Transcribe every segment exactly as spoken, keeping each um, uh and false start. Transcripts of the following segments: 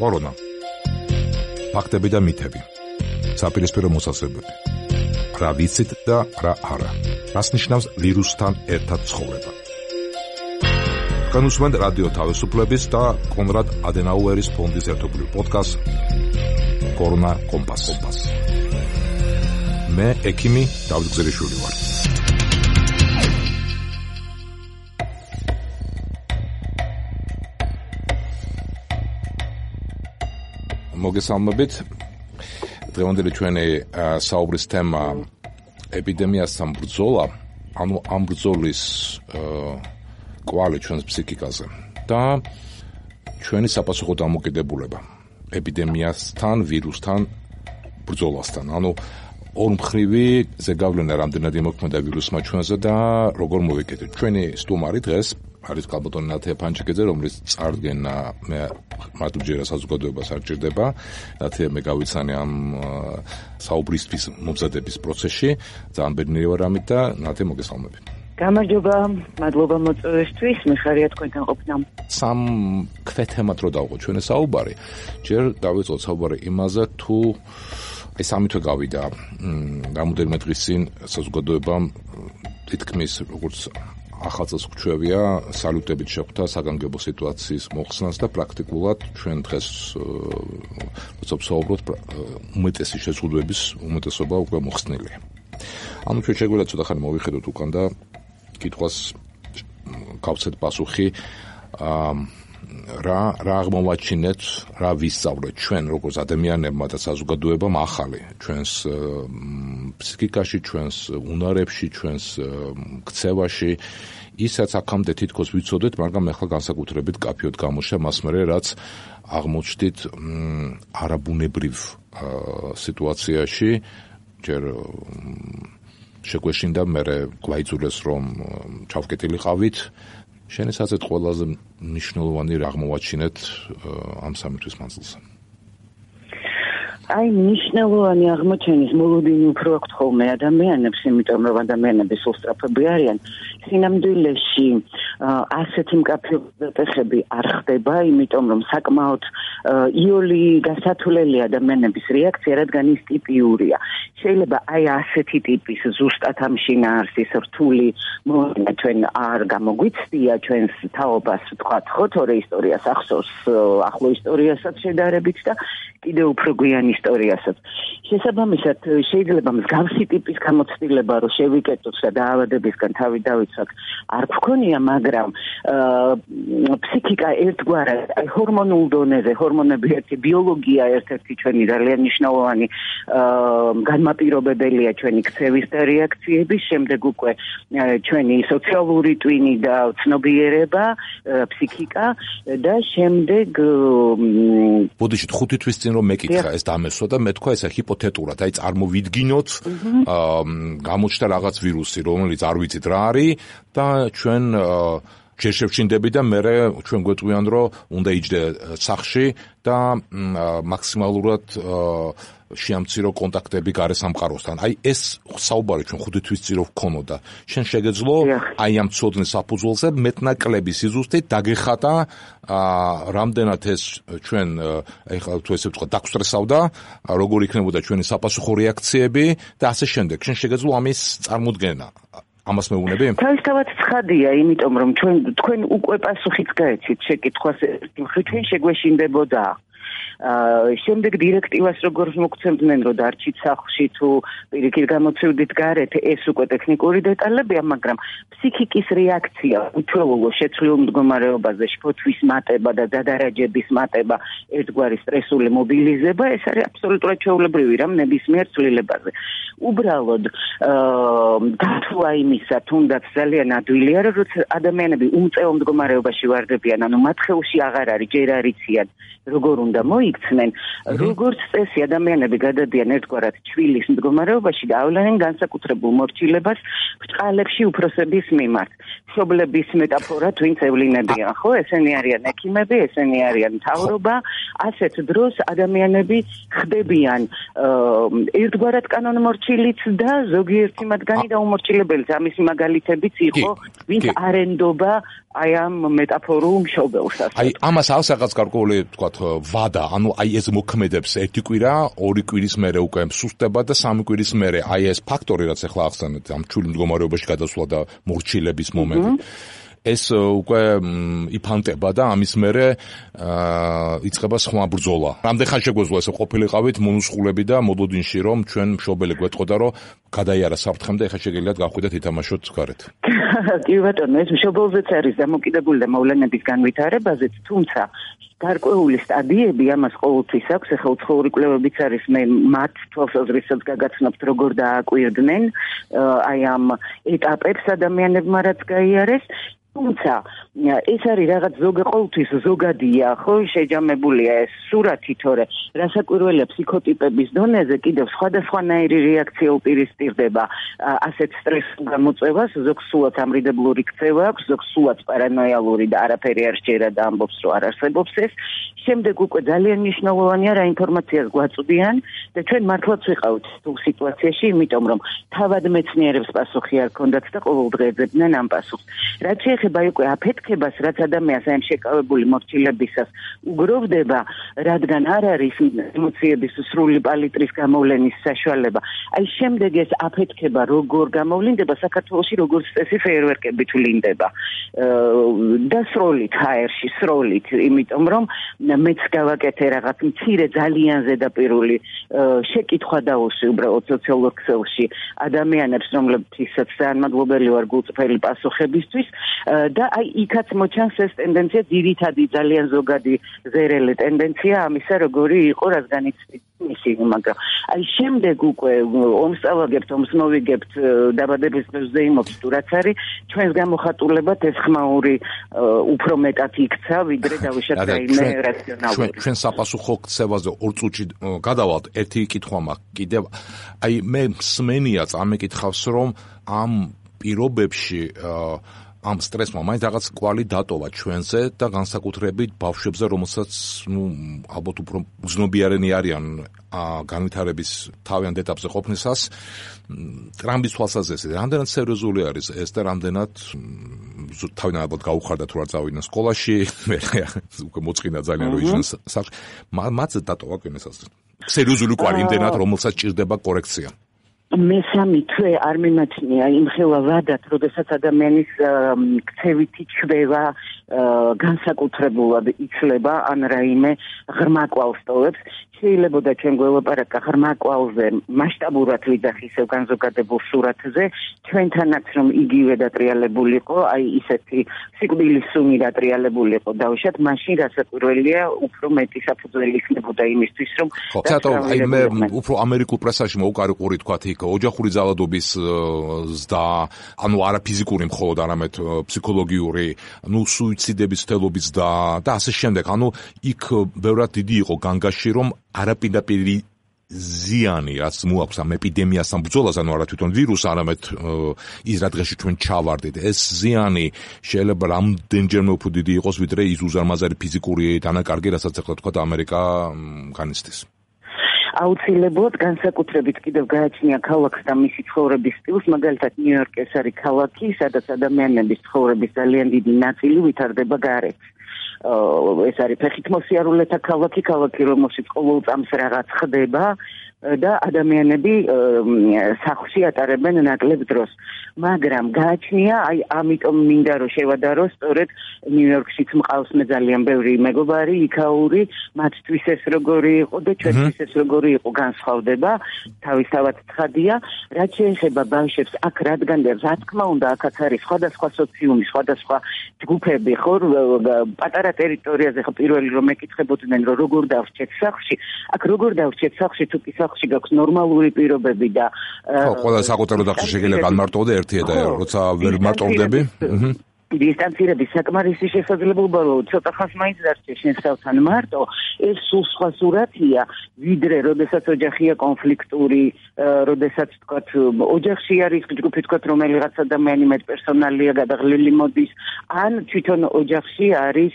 კორონა. ფაქტები და მითები. საპირისპირო მოსაზრებები. რა ვიცით და რა არა. რას ნიშნავს ვირუსთან ერთად ცხოვრება. განუსვენთ რადიო თავისუფლების და კონრად ადენაუერის ფონდის ერთობლივ პოდკასტ კორონა კომპასი. მე ექიმი დავით გზერიშვილი ვარ. მოგესალმებით. დღევანდელი ჩვენი საუბრის თემა ეპიდემიასთან ბრძოლა, ანუ ამ ბრძოლის კვალი ჩვენს ფსიქიკაზე და ჩვენი საპასუხო დამოკიდებულება ეპიდემიასთან, ვირუსთან ბრძოლასთან. ანუ ორმხრივი ზეგავლენა რამდენად იმოქმედა ვირუსმა ჩვენზე და როგორ მოვიკეთეთ. ჩვენი სტუმარი დღეს არის კალბატონი ნათია ფანჩიკიძე, რომლის წარდგენა მე მართლმჯერა საზოგადოებას არ ჭირდება. ნათია მე გავიცანი ამ საუბრისთვის მომზადების პროცესში. ძალიან ბედნიერი ვარ ამით და ნათია მოგესალმები. გამარჯობა, მადლობა მოწვევისთვის, მიხარია თქვენთან ყოფნა. სამ ქვეთემად რო დავყო ჩვენი საუბარი, ჯერ დავიწყოთ საუბარი იმაზე, თუ ეს ამითო გავიდა რამოდენიმე დღის წინ საზოგადოებამ თითქმის როგორც ახალწელს გვჩვევია სალუტებით შეხვდა საგანგებო სიტუაციის მოხსნას და პრაქტიკულად ჩვენ დღეს როცა ვსაუბრობთ უმეტესი შეზღუდვების უმეტესობა უკვე მოხსნილია. ანუ ჩვენ შეგვიძლია ცოტა ხანი მოვიხედოთ უკან და კითხვას გავცეთ პასუხი რა რა აღმოვაჩინეთ, რა ვისწავლეთ ჩვენ როგორც ადამიანებმა და საზოგადოებამ ახალი ჩვენს ფსიქიკაში, ჩვენს უნარებში, ჩვენს ქცევაში, ისაც აქამდე თითქოს ვიცოდეთ, მაგრამ ახლა განსაკუთრებით კაფეოდ გამოშა მას მერე, რაც აღმოჩნდით არაბუნებრივ სიტუაციაში, ჯერ შეგვეშინდა მერე გვაიძულეს რომ ჩავკეტილიყავით. შენი საზეთ ყველაზე მნიშვნელოვანი რა აღმოვაჩინეთ ამ სამი თვის მანძილზე? აი, მნიშვნელოვანი აღმოჩენის მოლოდინი უფრო აქვთ ხოლმე ადამიანებს, იმიტომ რომ ადამიანები სულ სწრაფები არიან. სინამდვილეში ასეთი მკაფიობები არ ხდება, იმიტომ რომ საკმაოდ იოლი გასათვლელი ადამიანების რეაქცია, რადგან ის ტიპიურია. შეიძლება აი ასეთი ტიპის ზუსტად ამ შინაარსის რთული მოვლენა ჩვენ არ გამოგვიცდია ჩვენს თაობას ვთქვათ, ხო, თორე ისტორიას ახსოვს, ახლო ისტორიასაც შედარებით და კიდევ უფრო გვიან ისტორიასაც. შესაბამისად, შეიძლება მსგავსი ტიპის გამოცდილება რომ შევიკეთოთ და დაავადებისგან თავი დავიცვათ, არ გვქონია, მაგრამ ფსიქიკა ერთგვარად, აი ჰორმონულ დონეზე, ჰორმონები ერთი ბიოლოგია ერთ-ერთი ჩვენი ძალიან მნიშვნელოვანი განმაპირობებელია ჩვენი ქცევის და რეაქციების, შემდეგ უკვე ჩვენი სოციალური ტვინი და ცნობიერება, ფსიქიკა და შემდეგ ბოდიში ხუთი თვის წინ რომ მეკითხა ეს დამესვა და მე თქვა ესა ჰიპოთეტურად, აი წარმოვიდგინოთ, გამოჩნდა რაღაც ვირუსი, რომელიც არ ვიცით რა არის და ჩვენ ჯერ შევჩინდები და მერე ჩვენ გვეტყვიან რომ უნდა იჯდე სახლში და მაქსიმალურად შეამცირო კონტაქტები გარე სამყაროსთან. აი ეს საუბარი ჩვენ ხუთი თვის წინ რო ვქონოდა. შენ შეგეძლო აი ამ ცოდნის საფუძველზე მეტნაკლები სიზუსტით დაგეხატა რამდენად ეს ჩვენ ეხლა თუ ესე ვთქვა დაგსტრესავდა, როგორ იქნებოდა ჩვენი საპასუხო რეაქციები და ასე შემდეგ. შენ შეგეძლო ამის წარმოდგენა. ამას მეუბნები? თავისთავად ცხადია, იმიტომ რომ ჩვენ თქვენ უკვე პასუხიც გაეცით შეკითხვას, ჩვენ შეგვეშინდებოდა შემდეგ დირექტივას როგორ მოგცემდნენ რომ დარჩით სახლში თუ პირიქით გამოცივდით გარეთ, ეს უკვე ტექნიკური დეტალებია, მაგრამ ფსიქიკის რეაქცია უჩვეულო შეცვლილ მდგომარეობაზე, შფოთვის მატება და დადარაჯების მატება, ერთგვარი სტრესული მობილიზება, ეს არის აბსოლუტურად ჩვეულებრივი რამ ნებისმიერ ცვლილებაზე. უბრალოდ გათვლა იმისა, თუნდაც ძალიან ადვილია, რომ ადამიანები უმწეო მდგომარეობაში ვარდებიან, ანუ მათ ხელში აღარ არის, ჯერ არ იციან როგორ უნდა მოიქცნენ, როგორც წესი ადამიანები გადადიან ერთგვარად ჩვილის მდგომარეობაში და ავლენენ განსაკუთრებულ მორჩილებას ბრჭყალებში უფროსების მიმართ. მშობლების მეტაფორა twins ევლინებიან, ხო? ესენი არიან ექიმები, ესენი არიან მთავრობა, ასეთ დროს ადამიანები ხდებიან ერთგვარად კანონმორჩილიც და ზოგიერთი მათგანი დაუმორჩილებელიც. ამის მაგალითებიც იყო, ვინც არენდობა აი ამ მეტაფორულ მშობელსაც. აი ამას აქვს რაღაც გარკვეული, თქვათ, ვადა ანუ აი ეს მოქმედებს ერთი კვირა, ორი კვირის მერე უკვე მსუსტება და სამი კვირის მერე აი ეს ფაქტორი რაც ახლა ახსენეთ, ამ ჩული მდგომარეობაში გადასვლა და მორჩილების მომენტი. ეს უკვე იფანტება და ამის მერე იწყება სხვა ბრძოლა. რამდენ ხანს შეგვეძლო ესე ყოფილიყავით მონუსხულები და მოდოდინში რომ ჩვენ მშობელი გვეტყოდა რომ გადაიარა საფრთხემ და ეხლა შეგიძლიათ გავხვიდეთ ითამაშოთ გარეთ. კი ბატონო, ეს მშობელზეც არის დამოკიდებული და მოვლენების განვითარებაზეც, თუმცა გარკვეული სტადიები ამას ყოველთვის აქვს. ეხლა უცხოური კვლევებიც არის, მე მათ თვალსაზრისით გაგაცნობთ როგორ დააკვირდნენ აი ამ ეტაპებს ადამიანებმა რაც გაიარეს. თუმცა ეს არის რაღაც ზოგი ყოველთვის ზოგადია, ხო, შეჯამებულია ეს სურათი, თორე რასაკვირველია ფსიქოტიპების დონეზე კიდევ სხვადასხვანაირი რეაქცია უპირისპირდება ასეთ სტრესულ გამოწვევას, ზოგს სულაც ამრიდებლური ქცევა აქვს, ზოგს სულაც პარანოიალური და არაფერი არ შეერა და ამბობს რომ არ არსებობს ეს. შემდეგ უკვე ძალიან მნიშვნელოვანია რა ინფორმაციას გვაწვდიან და ჩვენ მართლაც ვიყავთ თუ სიტუაციაში, იმიტომ რომ თავად მეცნიერებს პასუხი არ ქონდათ და ყოველდღე ეძებდნენ ამ პასუხს. რაც შეეხება უკვე აფეთქებას, რაც ადამიანს ამ შეკავებული მორჩილებისას უგროვდება, რადგან არ არის ემოციების სრული პალიტრის გამოვლენის საშუალება. აი შემდეგ ეს აფეთქება როგორ გამოვლინდება, საქართველოში როგორც წესი ფეიერვერკებით ვლინდება. და სროლით ჰაერში, სროლით, იმიტომ რომ მეც გავაკეთე რაღაც მცირე ძალიან ზედაპირული შეკითხვა დაუსვი უბრალოდ სოციალურ ქსელში ადამიანებს, რომლებთვისაც ძალიან მადლობელი ვარ გულწრფელი პასუხებისთვის და აი იქაც მოჩანს ეს ტენდენცია, ძირითადი ძალიან ზოგადი ზერელი ტენდენცია ამისა, როგორი იყო, რაც განიცდით ისინი, მაგრამ აი შემდეგ უკვე ომსწავლაგებთ, ომს მოვიგებთ, დაბადების დღეზე იმობს თუ რაც არის, ჩვენს გამოხატულებად ეს ხმაური უფრო მეტად იქცა, ვიდრე დავუშვათ რაიმე რაციონალური. ჩვენ საპასუხო ქცევაზე ორ წუთში გადავალთ, ერთი კითხვა მაქვს კიდევ. აი მე მსმენია წამეკითხავს, რომ ამ პირობებში ამ სტრესმა მაინც რაღაც კვალი დატოვა ჩვენზე და განსაკუთრებით ბავშვებზე, რომელსაც ნუ ალბათ უფრო უზნობიერენი არიან განვითარების თავიანთ ეტაპზე ყოფნისას. ტრამპის თვალსაზრისით რამდენად სერიოზული არის ეს და რამდენად თავიდან ალბათ გაუხარდა თუ არ წავიდნენ სკოლაში, მე უკვე მოწყინა ძალიან რომ იჯდნენ სახლში. მათზე დატოვა კენესას სერიოზული კვალი იმდენად, რომელსაც ჭირდება კორექცია. მესამე თვე არ მიმაჩნია იმ ხელა ვადად, როდესაც ადამიანის ქცევითი ჩრდება განსაკუთრებულად იცლება ან რაიმე ღრმა კვალს ტოვებს. შეიძლება და ჩვენ გველაპარაკა ღრმა კვალზე მასშტაბურად ვიძახ ისევ განზოგადებულ სურათზე, ჩვენთანაც რომ იგივე დატრიალებულიყო, აი ისეთი სიკვდილის სუნი დატრიალებულიყო დავუშვათ, მაშინ რასაკვირველია უფრო მეტი საფუძველი იქნებოდა იმისთვის, რომ ცოტა აი მე უფრო ამერიკულ პრესაში მოუკარიყური თქვათ იქ ოჯახური ძალადობის ზრდა, ანუ არა ფიზიკური მხოლოდ, არამედ ფსიქოლოგიური, ნუ სუიციდების ცდელობის ზრდა და ასე შემდეგ. ანუ იქ ბევრად დიდი იყო განგაში, რომ არაპირდაპირი ზიანი, რაც მოაქვს ამ ეპიდემიასთან ბრძოლას, ანუ არა თვითონ ვირუსს, არამედ ის რა დღეში ჩვენ ჩავარდით, ეს ზიანი შეიძლება რამდენჯერმე უფრო დიდი იყოს, ვიდრე ის უზარმაზარი ფიზიკური დანაკარგი, რასაც ახლა თქვა ამერიკა განიცდის. აუცილებლად განსაკუთრებით კიდევ გააჩნია ქალაქს და მისი ცხოვრების სტილს, მაგალითად ნიუ-იორკი ეს არის ქალაქი, სადაც ადამიანების ცხოვრების ძალიან დიდი ნაწილი ვითარდება გარეთ. ეს არის ფეხით მოსიარულეთა ქალაქი, ქალაქი, რომელშიც ყოველ წამს რაღაც ხდება და ადამიანები სახლში ატარებენ ნაკლებ დროს. მაგრამ გააჩნია, აი ამიტომ მინდა რომ შევადარო, სწორედ ნიუ-იორკშიც მყავს მე ძალიან ბევრი მეგობარი, იქაური, მათთვის ეს როგორი იყო და ჩვენთვის ეს როგორი იყო განსხვავდება, თავისთავად ცხადია. რაც შეეხება ბავშვებს, აქ რადგან რა თქმა უნდა, აქაც არის სხვადასხვა სოციუმი, სხვადასხვა ჯგუფები, ხო, პატარა ტერიტორიაზე ხო პირველი რომ ეკითხებოდნენ, რომ როგორ დავრჩეთ სახლში, აქ როგორ დავრჩეთ სახლში, თუ კი სახლში გაქვს ნორმალური პირობები და ხო, ყველა საკუთარ ოთახში შეიძლება განმარტო და ერთია და როცა ვერ მარტოვდები, დისტანცირების საკმარისი შესაძლებლობა რომ ცოტა ხანს მაინც დარჩე შენ თავთან მარტო, ეს სულ სხვა სურათია, ვიდრე როდესაც ოჯახია კონფლიქტური, როდესაც თქვათ ოჯახში არის ჯგუფი თქვათ რომელიღაც ადამიანი მეტ პერსონალია გადაღლილი მოდის, ან თვითონ ოჯახში არის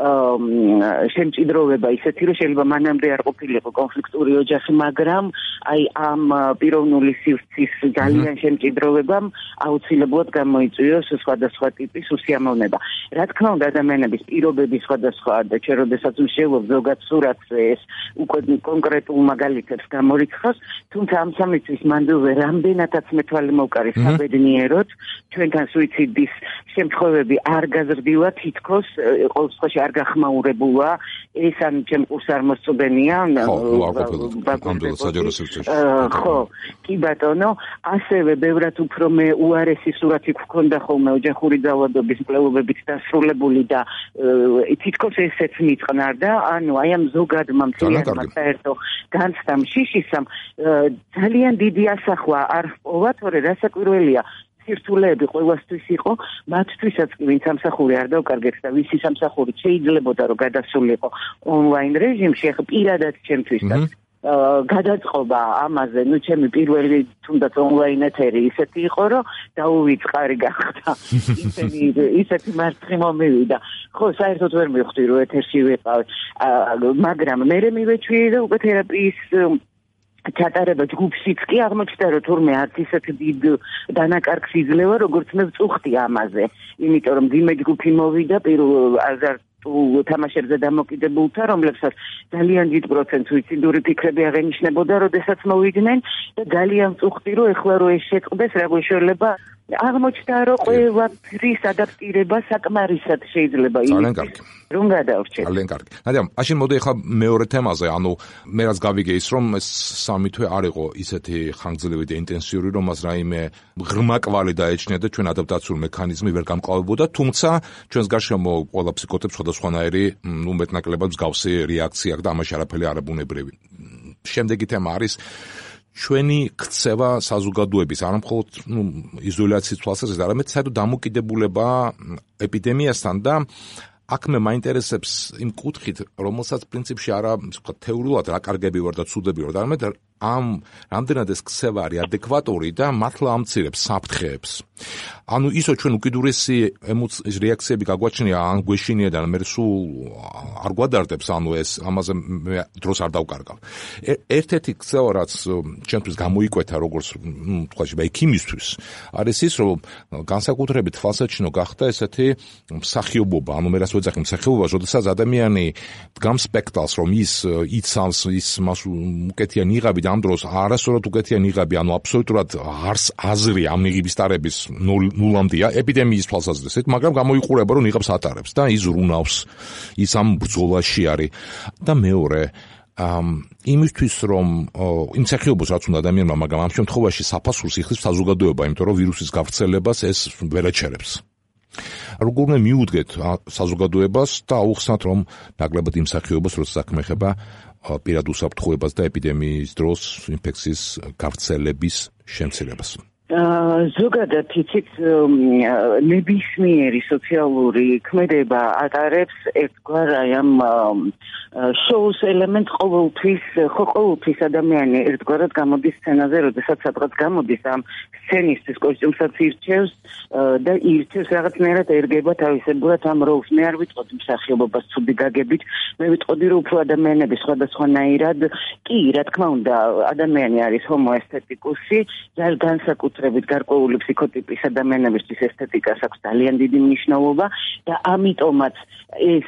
შემჭიდროვება ისეთი რომ შეიძლება მანამდე არ ყოფილიყო კონფლიქტური ოჯახი, მაგრამ აი ამ პიროვნული სივრცის ძალიან შემჭიდროვებამ აუცილებლად გამოიწვიოს სხვადასხვა ტიპის სიამოვნება. Რა თქმა უნდა, ადამიანების პირობები სხვადასხვაა და ჩვენ როდესაც ვშევობ ზოგად სურათს ეს უკვე კონკრეტულ მაგალითებს გამორიცხავს, თუმცა ამ სამი წლის მანძილზე რამდენადაც მე თვალი მოვკარი საბედნიეროდ, ჩვენთან სუიციდის შემთხვევები არ გაზრდილა, თითქოს ყოველ შემთხვევაში არ გახმაურებულა, ეს ან ჩემ კურსს არ მოსწოდენია, ხო, კი ბატონო, ასევე ბევრად უფრო მე უარესი სურათი გქონდა ხოლმე ოჯახური ძალადობის მკვლელობებით დასრულებული და თითქოს ესეც მიწყნარდა, ანუ აი ამ ზოგადმა მთლიანმა საერთო განცდამ შიშისამ ძალიან დიდი ასახვა არ ჰპოვა, თორე რასაკვირველია სირთულეები ყოველთვის იყო, მათთვისაც კი ვინც სამსახური არ დავკარგეთ და ვისი სამსახური შეიძლებოდა რომ გადასულიყო ონლაინ რეჟიმში, ახლა პირადად ჩემთვისაც გადაწყობა ამაზე, ნუ ჩემი პირველი თუნდაც ონლაინ ეთერი ისეთი იყო, რომ დაუვიწყარი გახდა. ისეთი ისეთი მარცხი მომივიდა. ხო, საერთოდ ვერ მივხვდი რომ ეთერში ვიყავ, მაგრამ მე მივეჩვიე და უკვე თერაპიის ჩატარება ჯგუფშიც კი აღმოჩნდა რომ თურმე არც ისეთ დიდ დანაკარგს იძლევა, როგორც მე ვწუხდი ამაზე. იმიტომ რომ ძიმე ჯგუფი მოვიდა პირველ თამაშებზე დამოკიდებულთა, რომლებსაც ძალიან დიდ პროცენტს სუიციდური ფიქრები აღენიშნებოდა, როდესაც მოვიდნენ და ძალიან ვწუხდი რომ ეხლა რო ეს შეწყდეს, რა გვეშველება აღმოჩნდა რომ ყველაფრის ადაპტირება საკმარისად შეიძლება იმის რომ გადავრჩეთ. ძალიან კარგი. ნადია, მაშინ მოდი ახლა მეორე თემაზე, ანუ მე რაც გავიგე ის რომ ეს სამი თვე არ იყო ისეთი ხანგრძლივი და ინტენსიური, რომ მას რაიმე ღრმა კვალი დაეჩნია და ჩვენ ადაპტაციული მექანიზმი ვერ გამყავებოდა, თუმცა ჩვენს გარშემო ყველა ფსიქოთერაპევტს სხვადასხვანაირი, ნუ მეტნაკლებად მსგავსი რეაქცია აქვს და ამაში არაფერი არ აბუნებრივი. შემდეგი თემა არის ჩვენი ქცევა საზოგადოების, არა მხოლოდ ნუ იზოლაციის თვალსაზრისით, არამედ საერთოდ დამოკიდებულება ეპიდემიასთან და აქ მე მაინტერესებს იმ კუთხით, რომელსაც პრინციპში არა ვთქვათ თეორიულად რა კარგები ვარ და ცუდები ვარ, არამედ ამ რამდენად ეს ქცევა არის ადეკვატური და მართლა ამცირებს საფრთხეებს. ანუ ისო ჩვენ უკიდურესი ემოციის რეაქციები გაგვაჩნია, ან გვეშინია და მე სულ არ გვადარდებს, ანუ ეს ამაზე მე დროს არ დავკარგავ. ერთ-ერთი ქცევა, რაც ჩვენთვის გამოიკვეთა, როგორც ნუ თქვა შეიძლება ექიმისთვის, არის ის, რომ განსაკუთრებით თვალსაჩინო გახდა ესეთი მსახიობობა, ანუ მე რას ვეძახი მსახიობობა, როდესაც ადამიანი დგამს სპექტაკლს, რომ ის იცავს, ის მას უკეთია ნიღაბი და ამ დროს არასწორად უკეთია ნიღაბი, ანუ აბსოლუტურად არს აზრი ამ ნიღიბის ტარების ნულამდეა ეპიდემიის თვალსაზრისით, მაგრამ გამოიყურება რომ ნიღაბს ატარებს და ის რუნავს, ის ამ ბრძოლაში არის. და მეორე ამ იმისთვის რომ იმ სახეობას რაც უნდა ადამიანმა, მაგრამ ამ შემთხვევაში საფასურს იხდის საზოგადოება, იმიტომ რომ ვირუსის გავრცელებას ეს ვერ აჩერებს. როგორ უნდა მიუდგეთ საზოგადოებას და აუხსნათ რომ ნაკლებად იმ სახეობას, როცა საქმე ეხება პირად უსაფრთხოებას და ეპიდემიის დროს ინფექციის გავრცელების შემცირებას. ზოგადად იცით ნებისმიერი სოციალური ქმედება ატარებს ერთგვარ აი ამ შოუს ელემენტს ყოველთვის, ხო ყოველთვის ადამიანი ერთგვარად გამოდის სცენაზე, როდესაც სადღაც გამოდის ამ სცენისთვის კოსტიუმსაც ირჩევს და ირჩევს რაღაცნაირად ერგება თავისებურად ამ როლს. მე არ ვიტყოდი მსახიობობას ცუდი გაგებით, მე ვიტყოდი რომ უფრო ადამიანები სხვადასხვანაირად, კი, რა თქმა უნდა, ადამიანი არის ჰომოესთეტიკუსი, განსაკუთრებით გარკვეული ფსიქოტიპის ადამიანებისთვის ესთეტიკას აქვს ძალიან დიდი მნიშვნელობა და ამიტომაც ეს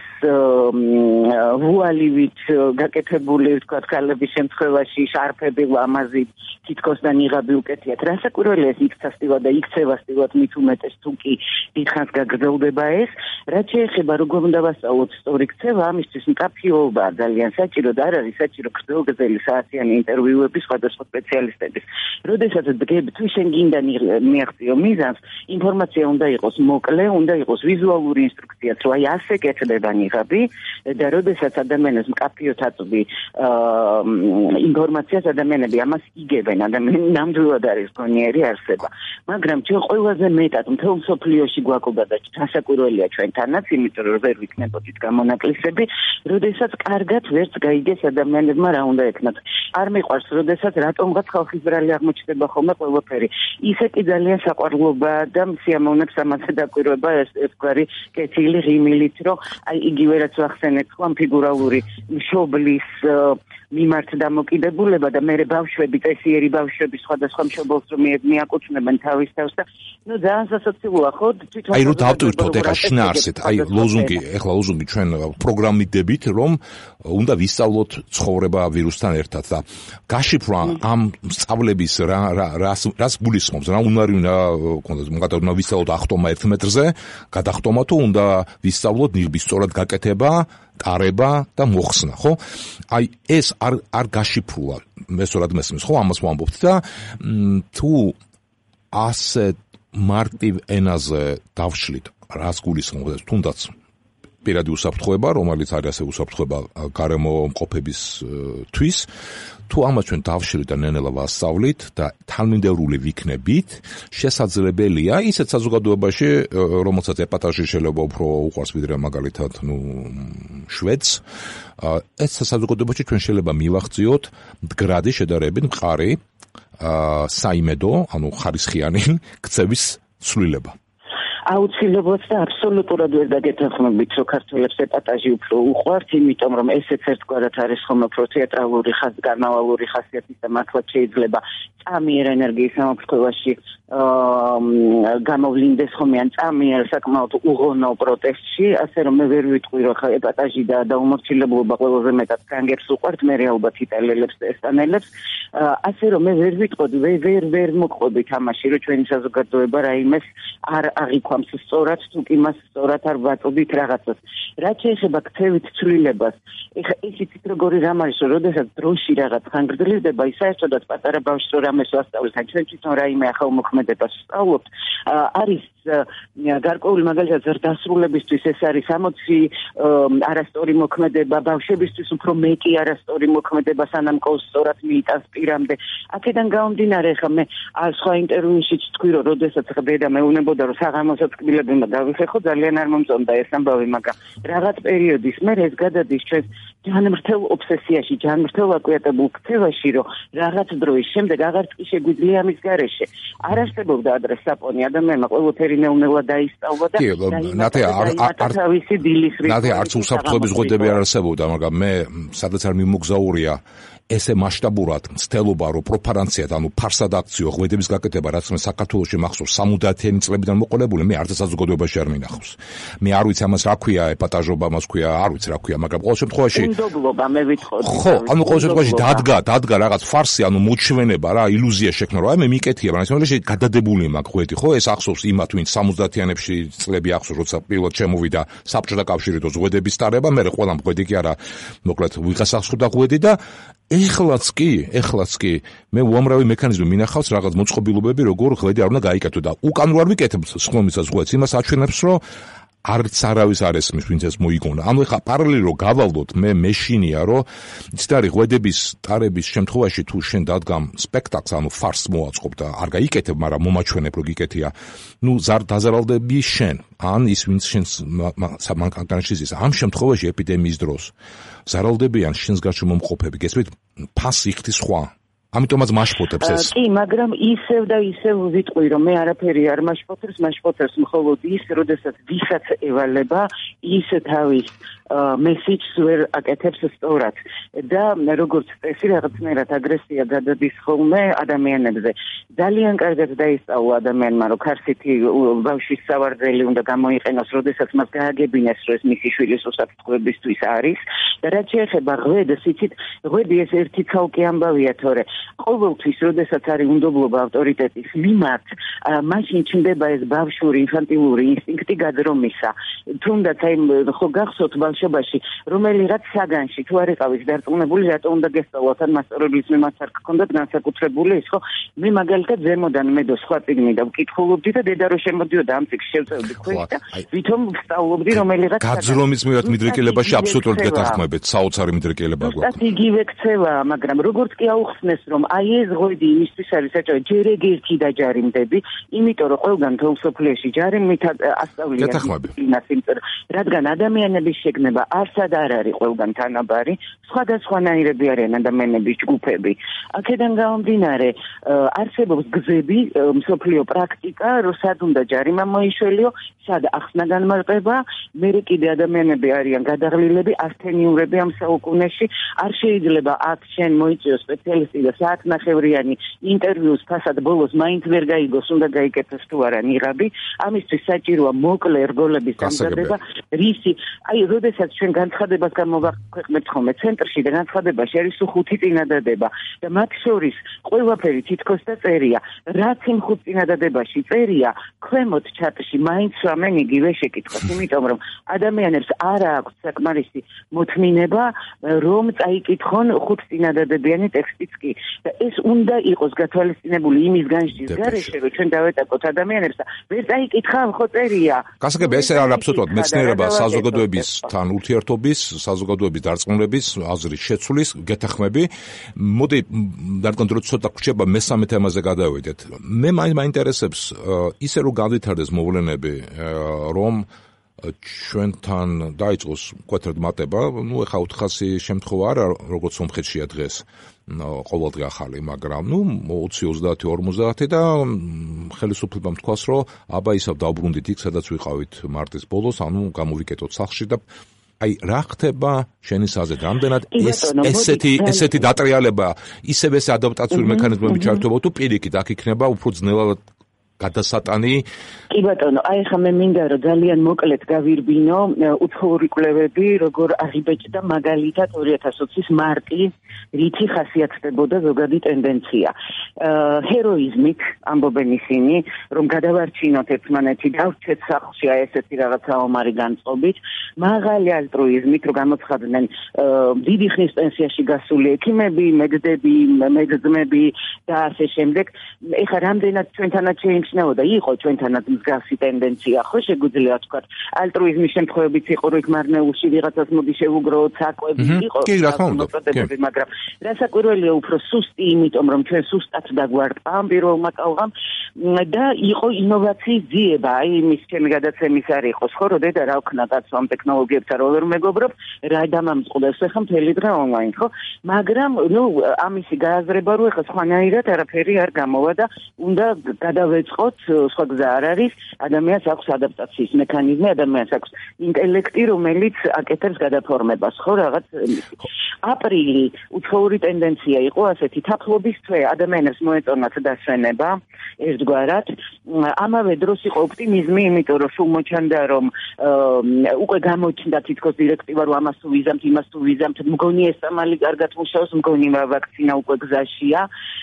ვუალივით გაკეთებული, ვთქვათ, ქალების შემთხვევაში შარფები, ლამაზი, თითქოს და ნიღაბი უკეთიათ. რასაკვირველია ეს იქცა სტილად და იქცევა სტილად მით უმეტეს თუ კი დიდხანს გაგრძელდება ეს. რაც შეეხება როგორ უნდა ვასწავლოთ სწორი ქცევა, ამისთვის მკაფიობაა ძალიან საჭირო და არ არის საჭირო გრძელგრძელი საათიანი ინტერვიუები სხვადასხვა სპეციალისტების. როდესაც დგებ თუ შენ გინდა მიაღწიო მიზანს, ინფორმაცია უნდა იყოს მოკლე, უნდა იყოს ვიზუალური ინსტრუქციაც, რომ აი ასე კეთდება ნიღაბი და როდესაც ადამიანებს მკაფიოდ აწვდი ინფორმაციას, ადამიანები ამას იგებენ, ადამიანი ნამდვილად არის გონიერი არსება. მაგრამ ჩვენ ყველაზე მეტად მთელ მსოფლიოში გვაკვდა და დასაკვირველია ჩვენთანაც, იმიტომ რომ ვერ ვიქნებოდით გამონაკლისები, როდესაც კარგად ვერც გაიგეს ადამიანებმა რა უნდა ეკნათ. არ მიყვარს, როდესაც რატომღაც ხალხის ბრალი აღმოჩნდება ხოლმე ყველაფერი. ისე კი ძალიან საყვარლობა და სიამოვნებს ამაზე დაკვირვება ეს ერთგვარი კეთილი ღიმილით, რომ აი იგივე რაც ვახსენეთ, ხო, ფიგურალური მშობლის მიმართ დამოკიდებულება და მე ბავშვები, წესიერი ბავშვები სხვადასხვა მშობელს რომ მიაკუთვნებენ თავის თავს და ნუ ძალიან სასაცილოა, ხო? აი რომ დავტვირთოთ ეხლა შინაარსით, აი ლოზუნგი, ეხლა ლოზუნგი ჩვენ პროგრამიდებით, რომ უნდა ვისწავლოთ ცხოვრება ვირუსთან ერთად და გაშიფრვა ამ სწავლების რა რას რას გულისხმობს, რა უნარი უნდა გქონდეს, მაგათ უნდა ვისწავლოთ ახტომა ერთ მეტრზე, გადახტომა თუ უნდა ვისწავლოთ ნიღბის სწორად გაკეთება, ტარება და მოხსნა, ხო? აი ეს არ არ გაშიფრულა, მე სწორად მესმის, ხო, ამას ვამბობთ და თუ ასე მარტივ ენაზე დავშლით, რას გულისხმობს, თუნდაც პირადი უსაფრთხოება, რომელიც არის ასე უსაფრთხოება გარემო მყოფების თვის, თუ ამას ჩვენ დავშლით და ნელ-ნელა ვასწავლით და თანმიმდევრული ვიქნებით, შესაძლებელია ისეთ საზოგადოებაში, რომელსაც ეპატაჟი შეიძლება უფრო უყვარს ვიდრე მაგალითად, ნუ შვედს, ეს საზოგადოებაში ჩვენ შეიძლება მივახციოთ მდგრადი შედარებით მყარი საიმედო, ანუ ხარისხიანი ქცევის ცვლილება. აუცილებლად და აბსოლუტურად ვერ დაგეთანხმებით, რომ ქართველებს ეპატაჟი უფრო უყვართ, იმიტომ რომ ესეც ერთგვარად არის ხოლმე უფრო თეატრალური ხასიათის, კარნავალური ხასიათის და მართლაც შეიძლება წამიერ ენერგიის სამოფრქვევაში გამოვლინდეს ხოლმე ან წამიერ საკმაოდ უღონო პროტესტში, ასე რომ მე ვერ ვიტყვი, რომ ხა ეპატაჟი და დაუმორჩილებლობა ყველაზე მეტად ფრანგებს უყვართ, მე ალბათ იტალიელებს და ესპანელებს, ასე რომ მე ვერ ვიტყოდი, ვერ ვერ მოყვებით ამაში, რომ ჩვენი საზოგადოება რაიმეს არ აღიქვამს სწორად, თუ კი მას სწორად არ ვაწოდით რაღაცას. რაც შეეხება ქცევით ცვლილებას, ეხლა ისიც როგორი რამ არის, რომ როდესაც დროში რაღაც ხანგრძლივდება, ის საერთოდაც პატარა ბავშვს რომ რამეს ვასწავლეთ, ან ჩვენ თვითონ რაიმე ახალ მოქმედებას ვსწავლობთ, არის გარკვეული მაგალითად ზრდასრულებისთვის ეს არის ამოცი არასწორი მოქმედება, ბავშვებისთვის უფრო მეტი არასწორი მოქმედება, სანამ კოლს სწორად მიიტანს პირამდე. აქედან გამომდინარე, ხა მე სხვა ინტერვიუშიც თქვი, რომ როდესაც დედა მეუბნებოდა, რომ საღამოსაც კბილები უნდა დავიხეხო, ძალიან არ მომწონდა ეს ამბავი, მაგრამ რაღაც პერიოდის მერე ეს გადადის ჩვენს ჯანმრთელ ობსესიაში, ჯანმრთელ აკვიატებულ ქცევაში, რომ რაღაც დროის შემდეგ აღარც კი შეგვიძლია ამის გარეშე. არ არსებობდა ადრე საპონი, ადამიანმა ყველაფერი ნელ-ნელა დაისწავლა და ნათე არ თავისი დილის რიტმი. ნათე არც უსაფრთხოების ზღუდები არ არსებობდა, მაგრამ მე სადაც არ მიმოგზაურია ესე მასშტაბურად მცდელობა, რომ პროფარანციად, ანუ ფარსად აქციო ღვედების გაკეთება, რაც მე საქართველოში მახსოვს სამოცდაათიანი წლებიდან მოყოლებული, მე არც საზოგადოებაში არ მინახავს. მე არ ვიცი ამას რა ქვია, ეპატაჟობა მას ქვია, არ ვიცი რა ქვია, მაგრამ ყოველ შემთხვევაში უნდობლობა მე ვიტყოდი. ხო, ანუ ყოველ შემთხვევაში დადგა, დადგა რაღაც ფარსი, ანუ მოჩვენება რა, ილუზია შექმნა, რომ აი მე მიკეთია, მაგრამ ეს მომენტში გადადებული მაქვს ღვედი, ხო? ეს ახსოვს იმათ, ვინც სამოცდაათიანებში წლები ახსოვს, როცა პირველად შემოვიდა საბჭოთა კავშირი და ღვედების ტარება, მე ყველა ღვედი კი არა, მოკლედ ვიღას ახსოვდა ღვედი და ეხლაც კი, ეხლაც კი, მე უამრავი მექანიზმი მინახავს რაღაც მოწყობილობები, როგორ ღვედი არ უნდა გაიკეთო და უკან რო არ ვიკეთებ სხვამისას ღვედს, იმას აჩვენებს, რომ არც არავის არ ესმის, ვინც ეს მოიგონა. ანუ ეხლა პარალელი რო გავალდოთ, მე მეშინია, რომ იცით არის ღვედების ტარების შემთხვევაში თუ შენ დადგამ სპექტაკლს, ანუ ფარსს მოაწყობ და არ გაიკეთებ, მაგრამ მომაჩვენებ, რომ გიკეთია, ნუ ზარ დაზარალდები შენ, ან ის ვინც შენს მანქანაში ზის. ამ შემთხვევაში ეპიდემიის დროს ზარალდებიან შენს გარშემო მომყოფები, გესმით, ფასი იხდი სხვა. ამიტომაც მაშფოთებს ეს. კი, მაგრამ ისევ და ისევ ვიტყვი, რომ მე არაფერი არ მაშფოთებს, მაშფოთებს მხოლოდ ის, როდესაც ვისაც ევალება, ის თავის მესიჯს ვერ აკეთებს სწორად და როგორც წესი რაღაცნაირად აგრესია გადადის ხოლმე ადამიანებზე. ძალიან კარგად დაისწავლა ადამიანმა, რომ ქარსითი ბავშვის სავარძელი უნდა გამოიყენოს, როდესაც მას გააგებინეს, რომ ეს მისი შვილის უსაფრთხოებისთვის არის და რაც შეეხება ღვედს, იცით, ღვედი ეს ერთი ცალკე ამბავია, თორე ყოველთვის, როდესაც არის უნდობლობა ავტორიტეტის მიმართ, მაშინ ჩნდება ეს ბავშვური ინფანტილური ინსტინქტი გაძრომისა. თუნდაც აი ხო გახსოვთ ბავშვობაში, რომელიღაც საგანში თუ არ იყავის დარწმუნებული, რატო უნდა გესწავლოთ, ან მასწავლებლის მიმართ არ გქონდათ განსაკუთრებული ის, ხო? მე მაგალითად ზემოდან მედო სხვა წიგნი და ვკითხულობდი და დედა რო შემოდიოდა ამ წიგნს შევწევდი ქვეშ და ვითომ ვსწავლობდი რომელიღაც გაძრომის მიმართ მიდრეკილებაში აბსოლუტურად გეთანხმებით, საოცარი მიდრეკილება გვაქვს. ზუსტად იგივე ქცევაა, მაგრამ როგორც კი აუხსნეს, რომ აი ეს ღვედი იმისთვის არის საჭირო, ჯერ ეგ ერთი დაჯარიმდები, იმიტომ რომ ყველგან თელ სოფლიოში ჯარიმით ასწავლიან დისციპლინას, რადგან ადამიანების შეგნა ქორწინება არსად არ არის ყველგან თანაბარი, სხვადასხვანაირები არიან ადამიანების ჯგუფები. აქედან გამომდინარე, არსებობს გზები, მსოფლიო პრაქტიკა, რომ სად უნდა ჯარიმა მოიშველიო, სად ახსნა განმარტება, მერე კიდე ადამიანები არიან გადაღლილები, ასთენიურები ამ საუკუნეში, არ შეიძლება აქ შენ მოიწიო სპეციალისტი და საათნახევრიანი ინტერვიუს ფასად ბოლოს მაინც ვერ გაიგოს, უნდა გაიკეთოს თუ არა ნიღაბი, ამისთვის საჭიროა მოკლე რგოლების დამზადება, რისი, აი, როდესაც ჩვენ განცხადებას გამოვაქვეყნებთ ხოლმე ცენტრში და განცხადებაში არის ხუთი წინადადება და მათ შორის ყველაფერი თითქოს და წერია, რაც იმ ხუთ წინადადებაში წერია, ქვემოთ ჩატში მაინც სვამენ იგივე შეკითხვას, იმიტომ რომ ადამიანებს არ აქვს საკმარისი მოთმინება, რომ წაიკითხონ ხუთ წინადადებიანი ტექსტიც კი და ეს უნდა იყოს გათვალისწინებული იმის განშტის გარეშე, რომ ჩვენ დავეტაკოთ ადამიანებს და ვერ წაიკითხავ, ხო წერია. გასაგებია, ეს არის აბსოლუტურად მეცნიერება საზოგადოებისთან ურთიერთობის, საზოგადოების დარწმუნების, აზრის შეცვლის გეთახმები. მოდი დარგან დრო ცოტა გრჩება მესამე თემაზე გადავიდეთ. მე მაინტერესებს ისე რომ განვითარდეს მოვლენები, რომ ჩვენთან დაიწყოს მკვეთრად მატება, ნუ ეხა ოთხასი შემთხვევა არა, როგორც სომხეთშია დღეს. ყოველდღე ახალი, მაგრამ ნუ ოცი, ოცდაათი, ორმოცდაათი და ხელისუფლებამ თქვას, რომ აბა ისევ დავბრუნდით იქ, სადაც ვიყავით მარტის ბოლოს, ანუ გამოვიკეტოთ სახლში და აი რა ხდება შენი საზრით, რამდენად ეს ესეთი ესეთი დატრიალება, ისევ ეს ადაპტაციური მექანიზმები ჩართობა თუ პირიქით აქ იქნება უფრო ძნელად გადასატანი. კი ბატონო, აი ხა მე მინდა რომ ძალიან მოკლედ გავირბინო უცხოური კვლევები, როგორ აღიბეჭდა მაგალითად ორი ათას ოცის მარტი, რითი ხასიათდებოდა ზოგადი ტენდენცია. ჰეროიზმით ამბობენ ისინი, რომ გადავარჩინოთ ერთმანეთი, დავრჩეთ სახლში აი ესეთი რაღაცა ომარი განწყობით, მაღალი ალტრუიზმით, რომ გამოცხადნენ დიდი ხნის პენსიაში გასული ექიმები, მედდები, მედძმები და ასე შემდეგ. ეხა რამდენად ჩვენთანაც შეიმჩნეოდა, იყო ჩვენთანაც მსგავსი ტენდენცია, ხო შეგვიძლია თქვა. ალტრუიზმის შემთხვევებიც იყო, რომ მარნეულში ვიღაცას მოდი შევუგროოთ, საკვები იყო. კი, რა თქმა უნდა. მაგრამ რასაკვირველია უფრო სუსტი, იმიტომ რომ ჩვენ სუსტად დაგვარტყა ამ პირველმა კალღამ და იყო ინოვაციის ძიება, აი იმის ჩემი გადაცემის არ იყოს, ხო, რომ დედა რა ვქნა კაცო ამ ტექნოლოგიებთან რო ვერ მეგობრობ, რა დამამწყდეს ხა მთელი დღე ონლაინ, ხო? მაგრამ ნუ ამისი გააზრება რო ხა სხვანაირად არაფერი არ გამოვა და უნდა გადავეწყოთ, სხვა გზა არ არის, ადამიანს აქვს ადაპტაციის მექანიზმი, ადამიანს აქვს ინტელექტი, რომელიც აკეთებს გადაფორმებას, ხო, რაღაც აპრილი უცხოური ტენდენცია იყო ასეთი თაფლობის თვე, ადამიანებს მოეწონათ დასვენება ერთგვარად, ამავე დროს იყო ოპტიმიზმი, იმიტომ რომ სულ მოჩანდა რომ უკვე გამოჩნდა თითქოს დირექტივა რომ ამას თუ ვიზამთ, იმას თუ ვიზამთ, მგონი ეს სამალი კარგად მუშაობს, მგონი ვაქცინა უკვე გზაშია.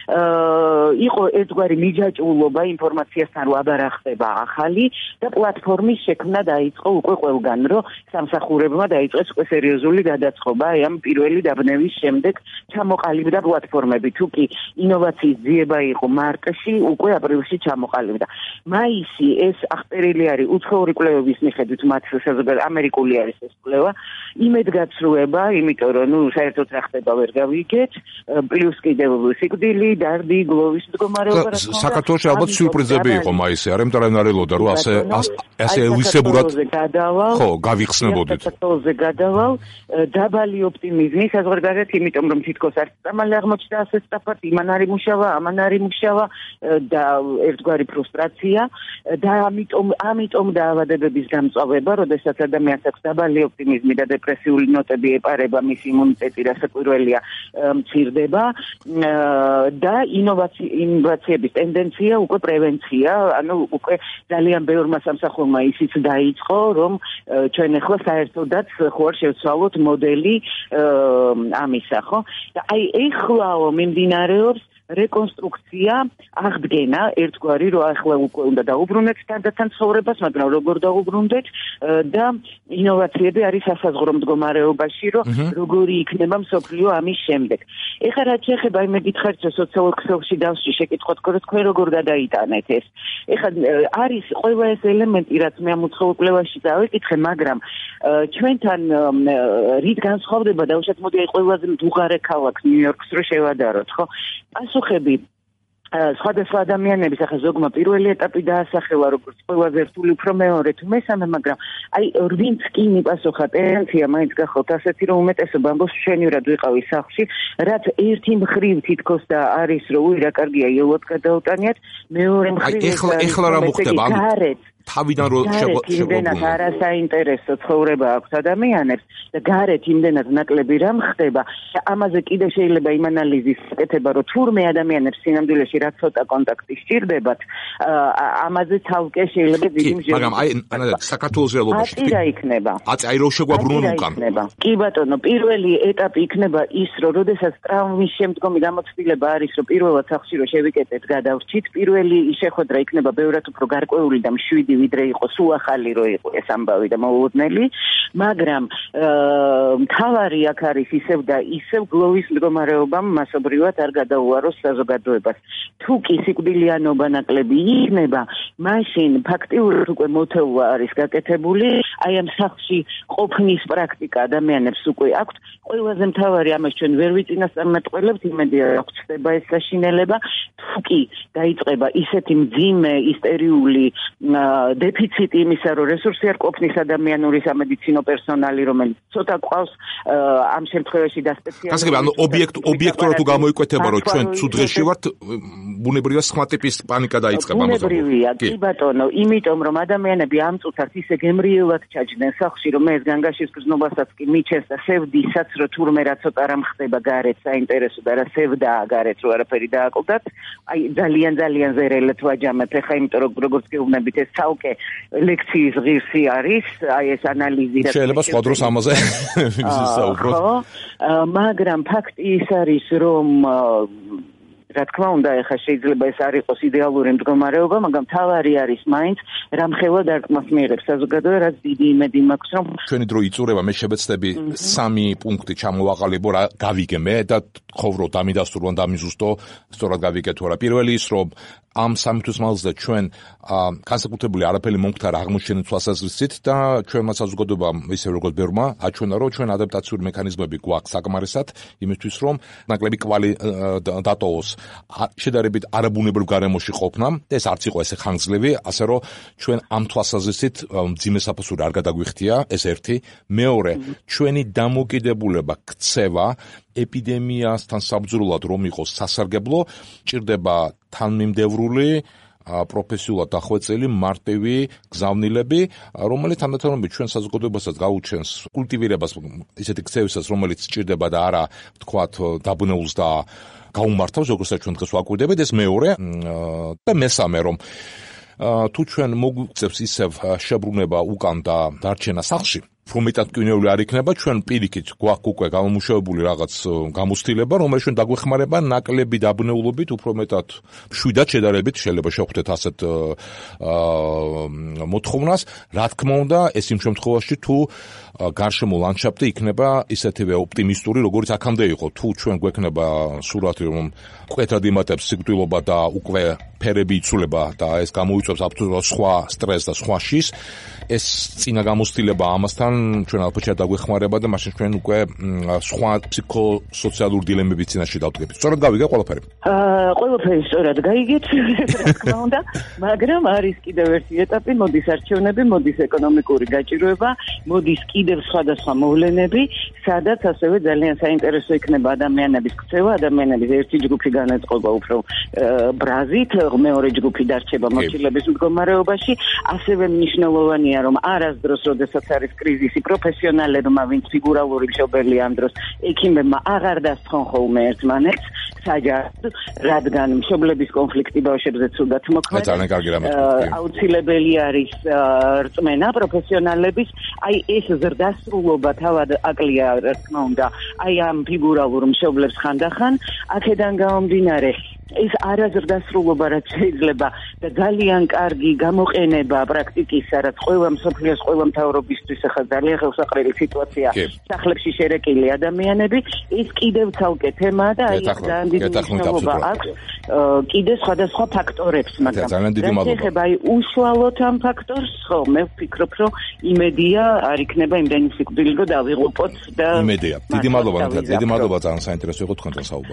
იყო ერთგვარი მიჯაჭვულობა ინფორმაციასთან რომ აბა რა ხდება ახალი და პლატფორმის შექმნა დაიწყო უკვე ყველგან, რომ სამსახურებმა დაიწყეს უკვე სერიოზული გადაწყობა ამ პირველი დაბნევის შემდეგ ჩამოყალიბდა პლატფორმები, თუ კი ინოვაციის ძიება იყო მარტში, უკვე აპრილში ჩამოყალიბდა. მაისი ეს აღწერილი არის უცხოური კვლევების მიხედვით, მათ საზოგადოებრივ ამერიკული არის ეს კვლევა, იმედგაცრუება, იმიტომ რომ ნუ საერთოდ რა ხდება ვერ გავიგეთ, პლუს კიდევ სიკვდილი, დარდი, გლოვის მდგომარეობა რა თქმა უნდა. საქართველოში ალბათ სიურპრიზები იყო მაისი, არ ემტარანარელოდა რომ ასე ასე ევისებურად ხო, გავიხსნებოდით. საქართველოზე გადავალ, დაბალი ოპტიმიზმი საზღვარგარეთ, იმიტომ რომ თითქოს არც წამალი აღმოჩნდა ასე სწრაფად, იმან არ იმუშავა, ამან არ იმუშავა და ერთგვარი ფრუსტრაცია და ამიტომ ამიტომ დაავადებების გამწვავება, როდესაც ადამიანს აქვს დაბალი ოპტიმიზმი და დეპრესიული ნოტები ეპარება, მის იმუნიტეტი რასაკვირველია მცირდება და ინოვაციების ტენდენცია უკვე პრევენცია, ანუ უკვე ძალიან ბევრმა სამსახურმა ისიც დაიწყო, რომ ჩვენ ახლა საერთოდაც ხო არ შევცვალოთ მოდელი ამისა, ხო? და აი ეხლაო მიმდინარეობს რეკონსტრუქცია, აღდგენა, ერთგვარი, რომ ახლა უკვე უნდა დაუბრუნდეთ თანდათან ცხოვრებას, მაგრამ როგორ დაუბრუნდეთ და ინოვაციები არის სასაზღვრო მდგომარეობაში, რომ როგორი იქნება მსოფლიო ამის შემდეგ. ეხლა რაც შეეხება იმ მეკითხარით, რომ სოციალურ ქსელში დავსში შეკითხოთ, რომ თქვენ როგორ გადაიტანეთ ეს. ეხლა არის ყველა ეს ელემენტი, რაც მე ამ უცხოურ კვლევაში დავიკითხე, მაგრამ ჩვენთან რით განსხვავდება და უშუალოდ მოდი აი ყველაზე მდუღარე ქალაქ ნიუ-იორკს რო შევადაროთ, ხო? პასუხები სხვადასხვა ადამიანების ახლა ზოგმა პირველი ეტაპი დაასახელა როგორც ყველაზე რთული, უფრო მეორე თუ მესამე, მაგრამ აი ვინც კი მიპასუხა ტენდენცია მაინც გახავთ ასეთი, რომ უმეტესობა ამბობს მშვენივრად ვიყავი სახლში, რაც ერთი მხრივ თითქოს და არის რომ უი რა კარგია იოლად გადაუტანიათ, მეორე მხრივ ეხლა ეხლა რა მოხდება? თავიდან რო შეგვიძლია არასაინტერესო ცხოვრება აქვს ადამიანებს და გარეთ იმდენად ნაკლები რამ ხდება, ამაზე კიდე შეიძლება იმ ანალიზის გაკეთება, რომ თურმე ადამიანებს სინამდვილეში რა ცოტა კონტაქტი სჭირდებათ, ამაზე თავკე შეიძლება დიდი მსჯელობა. მაგრამ აი საქართველოს რეალობაში აწი რა იქნება? აწი აი რო შეგვაბრუნონ უკან. კი ბატონო, პირველი ეტაპი იქნება ის, რომ როდესაც ტრავმის შემდგომი გამოცდილება არის, რომ პირველად სახლში რო შევიკეტეთ, გადავრჩით, პირველი შეხვედრა იქნება ბევრად უფრო გარკვეული და მშვიდი ვიდრე იყოს უახალი რო იყო ეს ამბავი და მოულოდნელი, მაგრამ მთავარი აქ არის ისევ და ისევ გლოვის მდგომარეობამ მასობრივად არ გადაუაროს საზოგადოებას. თუ კი სიკვდილიანობა ნაკლები იქნება, მაშინ ფაქტიურად უკვე მოთხოვა არის გაკეთებული, აი ამ სახლში ყოფნის პრაქტიკა ადამიანებს უკვე აქვთ. ყველაზე მთავარი ამას ჩვენ ვერ ვიწინასწარმეტყველებთ, იმედია რომ ხდება ეს საშინელება, თუ კი დაიწყება ისეთი მძიმე ისტერიული დეფიციტი იმისა, რომ რესურსი არ ყოფნის ადამიანური სამედიცინო პერსონალი, რომელიც ცოტა ყავს ამ შემთხვევაში და სპეციალისტები. გასაგებია, ანუ ობიექტ ობიექტურად თუ გამოიკვეთება, რომ ჩვენ ცუდ დღეში ვართ, ბუნებრივია სხვა ტიპის პანიკა დაიწყება ამაზე. ბუნებრივია, კი ბატონო, იმიტომ რომ ადამიანები ამ წუთას ისე გემრიელად ჩაჯდნენ სახლში, რომ ეს განგაშის გზნობასაც კი მიჩენს და სევდისაც, რომ თურმე რა ცოტა რამ ხდება გარეთ საინტერესო და რა სევდაა გარეთ, რომ არაფერი დააკლდათ. აი ძალიან ძალიან ზერელეთ ვაჯამებ ეხა, იმიტომ რომ როგორც გეუბნებით ეს ცალკე ლექციის ღირსი არის, აი ეს ანალიზი და შეიძლება სხვა დროს ამაზე ვისაუბროთ. ხო, მაგრამ ფაქტი ის არის, რომ რა თქმა უნდა, ეხლა შეიძლება ეს არ იყოს იდეალური მდგომარეობა, მაგრამ თავარი არის მაინც რამხელა დარტყმას მიიღებს საზოგადოება, რაც დიდი იმედი მაქვს, რომ ჩვენი დრო იწურება, მე შევეცდები სამი პუნქტი ჩამოვაყალიბო, რა გავიგე მე და ხოვრო დამიდასტურო და დამიზუსტო, სწორად გავიგე თუ არა. პირველი ის, რომ ამ სამი თვის მანძილზე ჩვენ განსაკუთრებული არაფერი მომხდარა აღმოჩენის თვალსაზრისით და ჩვენმა საზოგადოებამ ისე როგორც ბევრმა აჩვენა, რომ ჩვენ ადაპტაციური მექანიზმები გვაქვს საკმარისად იმისთვის, რომ ნაკლები კვალი დატოვოს შედარებით არაბუნებრივ გარემოში ყოფნა და ეს არც იყო ესე ხანგრძლივი, ასე რომ ჩვენ ამ თვალსაზრისით მძიმე საფასური არ გადაგვიხდია, ეს ერთი. მეორე, ჩვენი დამოკიდებულება ქცევა ეპიდემიასთან საბრძოლოდ რომ იყოს სასარგებლო, ჭირდება თანმიმდევრული პროფესიულად დახვეწილი მარტივი გზავნილები, რომელიც თანდათანობით ჩვენ საზოგადოებასაც გაუჩენს კულტივირებას ისეთი ქცევისას, რომელიც სჭირდება და არა თქვათ დაბნეულს და გაუმართავს, როგორც ჩვენ დღეს ვაკვირდებით, ეს მეორე და მესამე, რომ თუ ჩვენ მოგვიწევს ისევ შებრუნება უკან და დარჩენა სახლში, რომ მეტად კინეული არ იქნება, ჩვენ პირიქით გვაქვს უკვე გამომუშავებული რაღაც გამოცდილება, რომელიც ჩვენ დაგვეხმარება ნაკლები დაბნეულობით, უფრო მეტად მშვიდად შედარებით შეიძლება შევხვდეთ ასეთ მოთხოვნას. რა თქმა უნდა, ეს იმ შემთხვევაში თუ გარშემო ლანდშაფტი იქნება ისეთივე ოპტიმისტური, როგორც აქამდე იყო. თუ ჩვენ გვექნება სურათი, რომ კვეთად იმატებს სიკვდილობა და უკვე ფერები იცვლება და ეს გამოიწვევს აბსოლუტურად სხვა სტრესს და სხვა შის, ეს წინა გამოცდილება ამასთან ჩვენ ალბათ დაგვეხმარება და მაშინ ჩვენ უკვე სხვა ფსიქოსოციალური დილემების წინაშე დავდგებით. სწორად გავიგე ყველაფერი? აა, ყველაფერი სწორად გაიგეთ, რა თქმა უნდა, მაგრამ არის კიდევ ერთი ეტაპი, მოდის არჩევნები, მოდის ეკონომიკური გაჭირვება, მოდის კიდევ სხვადასხვა მოვლენები, სადაც ასევე ძალიან საინტერესო იქნება ადამიანების ქცევა, ადამიანების ერთი ჯგუფი განაწყობა უფრო ბრაზით, მეორე ჯგუფი დარჩება მოცილების მდგომარეობაში, ასევე მნიშვნელოვანია, რომ არასდროს, როდესაც არის კრიზისი, პროფესიონალებმა, ვინც ფიგურალური მშობელი ამ დროს, ექიმებმა აღარ დასთხონ ხოლმე ერთმანეთს, საჯაროდ, რადგან მშობლების კონფლიქტი ბავშვებზე ცუდად მოქმედებს. ძალიან კარგი რამე. აუცილებელი არის რწმენა პროფესიონალების, აი ეს ზრდასრულობა თავად აკლია, რა თქმა უნდა, აი ამ ფიგურალურ მშობლებს ხანდახან, აქედან გამომდინარე ეს არაზრდასრულობა რაც შეიძლება და ძალიან კარგი გამოყენება პრაქტიკისა, რაც ყველა მსოფლიოს ყველა მთავრობისთვის ახლა ძალიან ხელსაყრელი სიტუაცია სახლებში შერეკილი ადამიანები, ის კიდევ ცალკე თემაა და აი ძალიან დიდი მნიშვნელობა აქვს კიდევ სხვადასხვა ფაქტორებს, მაგრამ ეხება აი უშუალოდ ამ ფაქტორს, ხო, მე ვფიქრობ, რომ იმედია არ იქნება იმდენი სიკვდილი, რომ დავიღუპოთ და იმედია. დიდი მადლობა, დიდი მადლობა, ძალიან საინტერესო იყო თქვენთან საუბარი.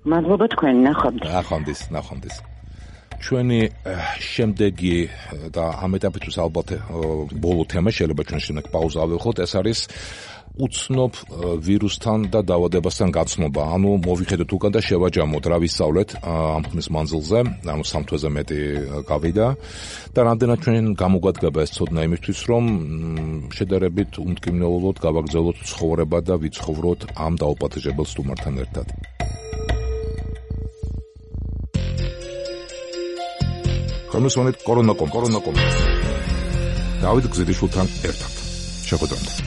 მადლობა თქვენ, ნახვამდის. ნახვამდის, ნახვამდის. ჩვენი შემდეგი და ამ ეტაპისთვის ალბათ ბოლო თემა შეიძლება ჩვენ შემდეგ პაუზა ავიღოთ, ეს არის უცნობ ვირუსთან და დაავადებასთან გაცნობა. ანუ მოვიხედოთ უკან და შევაჯამოთ, რა ვისწავლეთ ამ ხნის მანძილზე, ანუ სამ თვეზე მეტი გავიდა და რამდენად ჩვენ გამოგვადგება ეს ცოდნა იმისთვის, რომ შედარებით უმტკივნეულოდ გავაგრძელოთ ცხოვრება და ვიცხოვროთ ამ დაუპატეჟებელ სტუმართან ერთად. Komisjonet korona.com. Korona.com. David Gzidishultan ერთად. შეხვედრამდე.